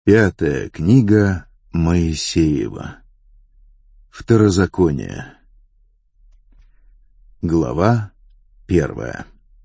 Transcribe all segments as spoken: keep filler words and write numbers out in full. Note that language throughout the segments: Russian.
Пятая книга Моисеева. Второзаконие. Глава первая.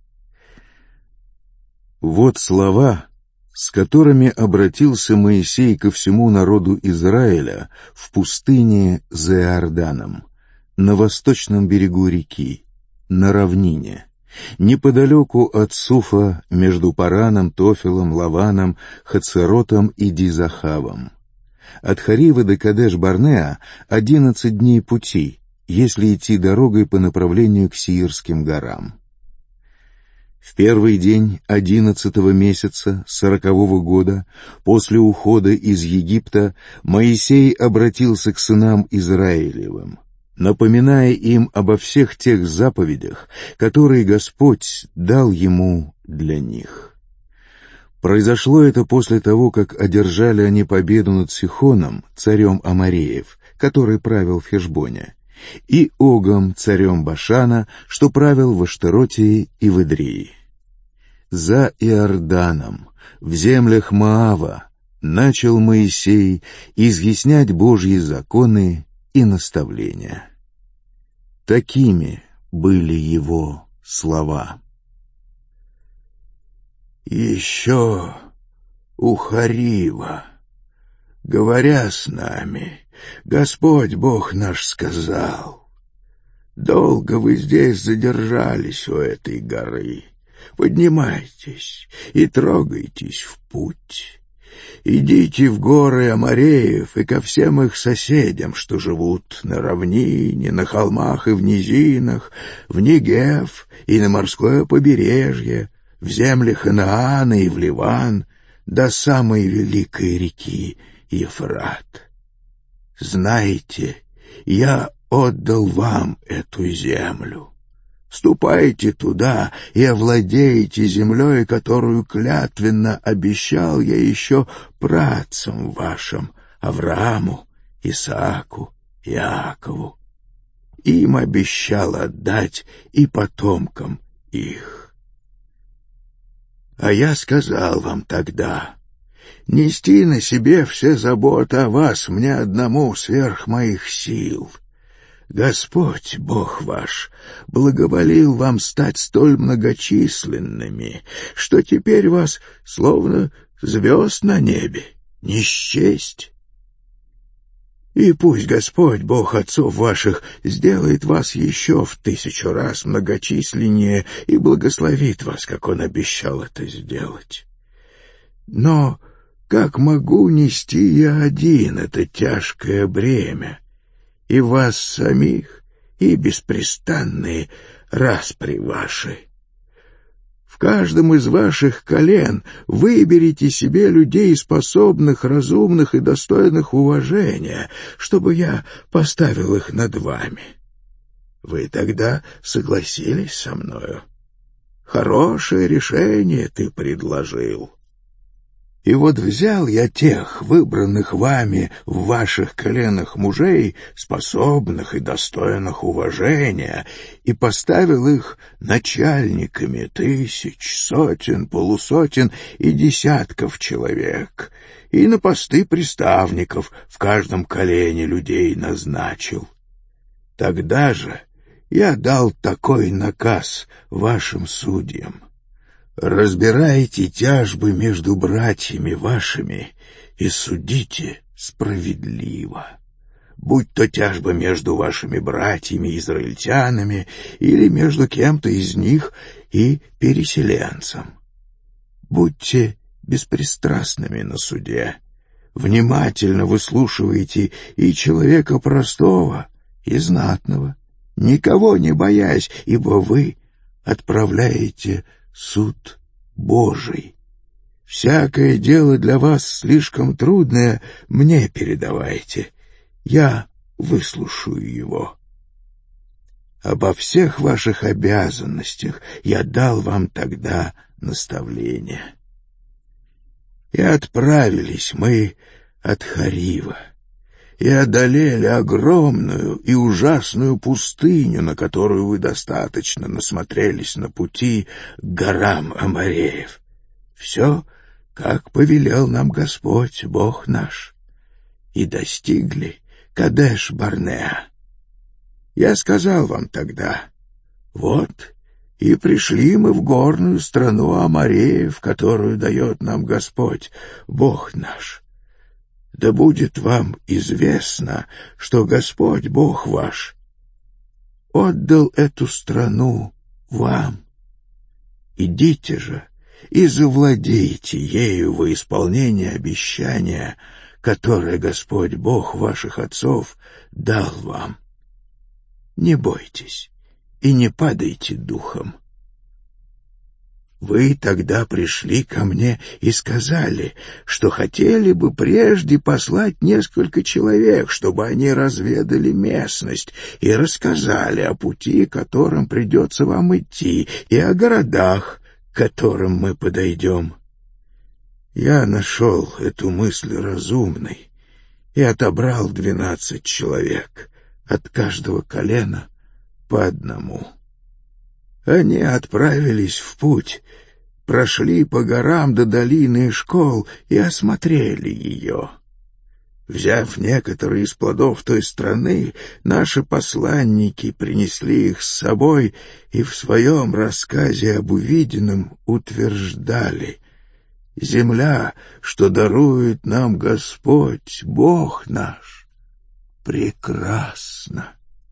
Вот слова, с которыми обратился Моисей ко всему народу Израиля в пустыне за Иорданом, на восточном берегу реки, на равнине, неподалеку от Суфа, между Параном, Тофелом, Лаваном, Хацеротом и Дизахавом. От Харива до Кадеш-Барнеа одиннадцать дней пути, если идти дорогой по направлению к Сиирским горам. В первый день одиннадцатого месяца сорокового года, после ухода из Египта, Моисей обратился к сынам Израилевым, напоминая им обо всех тех заповедях, которые Господь дал ему для них. Произошло это после того, как одержали они победу над Сихоном, царем Амореев, который правил в Хешбоне, и Огом, царем Башана, что правил в Аштароте и в Идрии. За Иорданом, в землях Моава, начал Моисей изъяснять Божьи законы и наставления. Такими были его слова. «Еще у Харива, говоря с нами, Господь Бог наш сказал: долго вы здесь задержались у этой горы, поднимайтесь и трогайтесь в путь. Идите в горы Амореев и ко всем их соседям, что живут на равнине, на холмах и в низинах, в Негев и на морское побережье, в земли Ханаана и в Ливан, до самой великой реки Ефрат. Знайте, я отдал вам эту землю. Ступайте туда и овладейте землей, которую клятвенно обещал я еще працам вашим, Аврааму, Исааку, Иакову. Им обещал отдать и потомкам их. А я сказал вам тогда: нести на себе все заботы о вас мне одному сверх моих сил. Господь, Бог ваш, благоволил вам стать столь многочисленными, что теперь вас, словно звезд на небе, не счесть. И пусть Господь, Бог отцов ваших, сделает вас еще в тысячу раз многочисленнее и благословит вас, как Он обещал это сделать. Но как могу нести я один это тяжкое бремя, и вас самих, и беспрестанные распри ваши? В каждом из ваших колен выберите себе людей способных, разумных и достойных уважения, чтобы я поставил их над вами. Вы тогда согласились со мною? Хорошее решение ты предложил. И вот взял я тех выбранных вами в ваших коленах мужей, способных и достойных уважения, и поставил их начальниками тысяч, сотен, полусотен и десятков человек, и на посты приставников в каждом колене людей назначил. Тогда же я дал такой наказ вашим судьям: разбирайте тяжбы между братьями вашими и судите справедливо, будь то тяжба между вашими братьями-израильтянами или между кем-то из них и переселенцем. Будьте беспристрастными на суде, внимательно выслушивайте и человека простого, и знатного, никого не боясь, ибо вы отправляете суд Божий. Всякое дело для вас слишком трудное мне передавайте, я выслушаю его. Обо всех ваших обязанностях я дал вам тогда наставление. И отправились мы от Харива, и одолели огромную и ужасную пустыню, на которую вы достаточно насмотрелись на пути к горам Амореев. Все как повелел нам Господь, Бог наш, и достигли Кадеш-Барнеа. Я сказал вам тогда: вот и пришли мы в горную страну Амореев, которую дает нам Господь, Бог наш. Да будет вам известно, что Господь, Бог ваш, отдал эту страну вам. Идите же и завладейте ею во исполнение обещания, которое Господь, Бог ваших отцов, дал вам. Не бойтесь и не падайте духом. Вы тогда пришли ко мне и сказали, что хотели бы прежде послать несколько человек, чтобы они разведали местность и рассказали о пути, которым придется вам идти, и о городах, к которым мы подойдем. Я нашел эту мысль разумной и отобрал двенадцать человек, от каждого колена по одному. Они отправились в путь, прошли по горам до долины Эшкол и осмотрели ее. Взяв некоторые из плодов той страны, наши посланники принесли их с собой и в своем рассказе об увиденном утверждали: «Земля, что дарует нам Господь, Бог наш, прекрасна».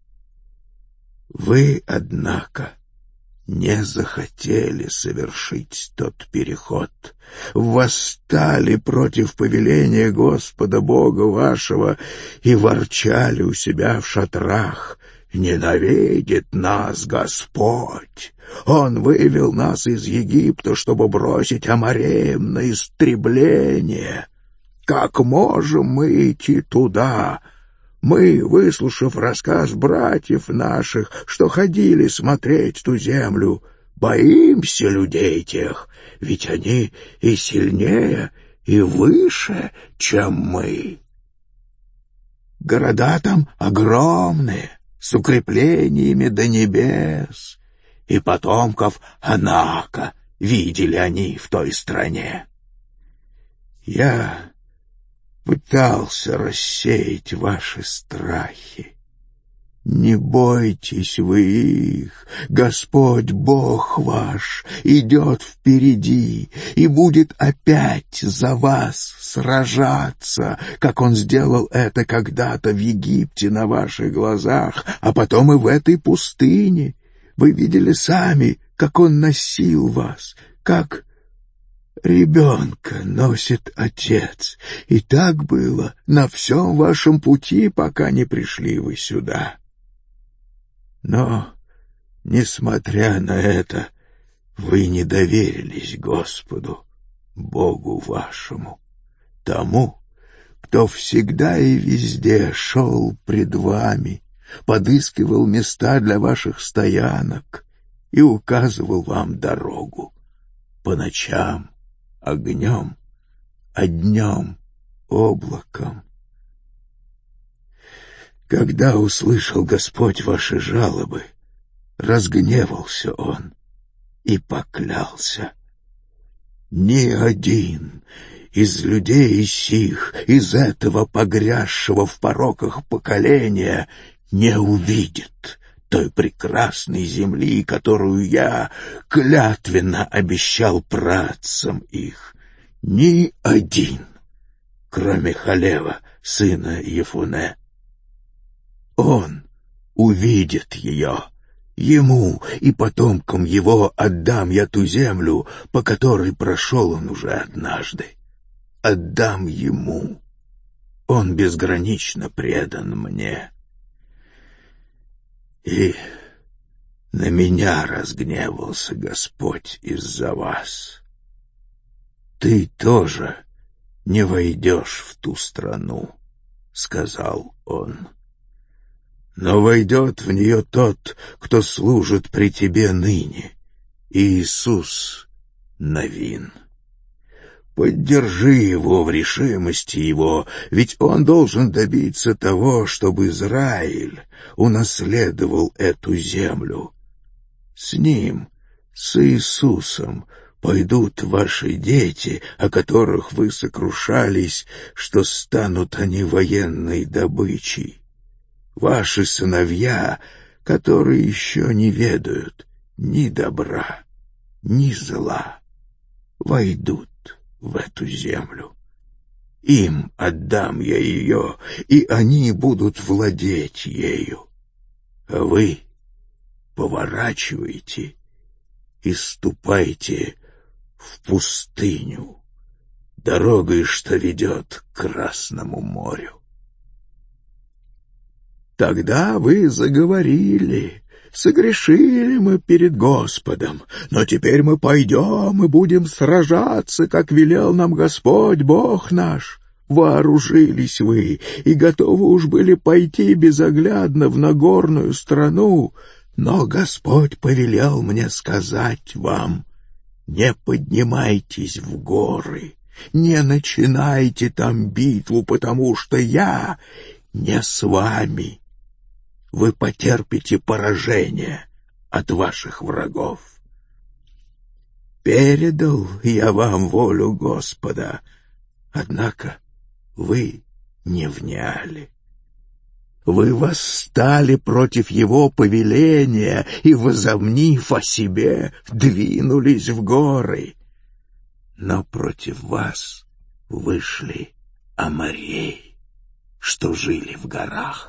Вы, однако, не захотели совершить тот переход, восстали против повеления Господа Бога вашего и ворчали у себя в шатрах: «Ненавидит нас Господь! Он вывел нас из Египта, чтобы бросить Амореям на истребление. Как можем мы идти туда? Мы, выслушав рассказ братьев наших, что ходили смотреть ту землю, боимся людей тех, ведь они и сильнее, и выше, чем мы. Города там огромные, с укреплениями до небес, и потомков Анака видели они в той стране. Я пытался рассеять ваши страхи. Не бойтесь вы их, Господь Бог ваш идет впереди и будет опять за вас сражаться, как Он сделал это когда-то в Египте на ваших глазах, а потом и в этой пустыне. Вы видели сами, как Он носил вас, как ребенка носит отец, и так было на всем вашем пути, пока не пришли вы сюда. Но, несмотря на это, вы не доверились Господу, Богу вашему, тому, кто всегда и везде шел пред вами, подыскивал места для ваших стоянок и указывал вам дорогу по ночам огнем, а днем облаком. Когда услышал Господь ваши жалобы, разгневался Он и поклялся: ни один из людей сих, из этого погрязшего в пороках поколения, не увидит той прекрасной земли, которую я клятвенно обещал працам их. Ни один, кроме Халева, сына Ефуне. Он увидит ее. Ему и потомкам его отдам я ту землю, по которой прошел он уже однажды. Отдам ему. Он безгранично предан мне. И на меня разгневался Господь из-за вас. Ты тоже не войдешь в ту страну, — сказал Он. Но войдет в нее тот, кто служит при тебе ныне, Иисус Навин. Поддержи его в решимости его, ведь он должен добиться того, чтобы Израиль унаследовал эту землю. С ним, с Иисусом, пойдут ваши дети, о которых вы сокрушались, что станут они военной добычей. Ваши сыновья, которые еще не ведают ни добра, ни зла, войдут в эту землю. Им отдам я ее, и они будут владеть ею. А вы поворачивайте и ступайте в пустыню, дорогой, что ведет к Красному морю. Тогда вы заговорили: согрешили мы перед Господом, но теперь мы пойдем и будем сражаться, как велел нам Господь Бог наш. Вооружились вы и готовы уж были пойти безоглядно в Нагорную страну, но Господь повелел мне сказать вам: не поднимайтесь в горы, не начинайте там битву, потому что я не с вами. Вы потерпите поражение от ваших врагов. Передал я вам волю Господа, однако вы не вняли. Вы восстали против его повеления и, возомнив о себе, двинулись в горы. Но против вас вышли аморреи, что жили в горах.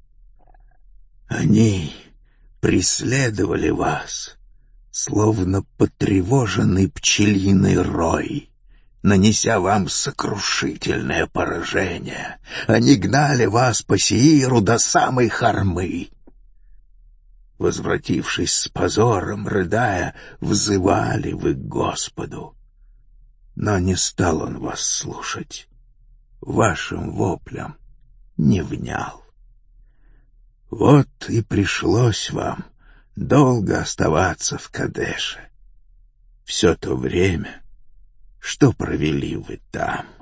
Они преследовали вас, словно потревоженный пчелиный рой, нанеся вам сокрушительное поражение. Они гнали вас по Сеиру до самой Хормы. Возвратившись с позором, рыдая, взывали вы к Господу. Но не стал он вас слушать, вашим воплям не внял. Вот и пришлось вам долго оставаться в Кадеше. Все то время, что провели вы там.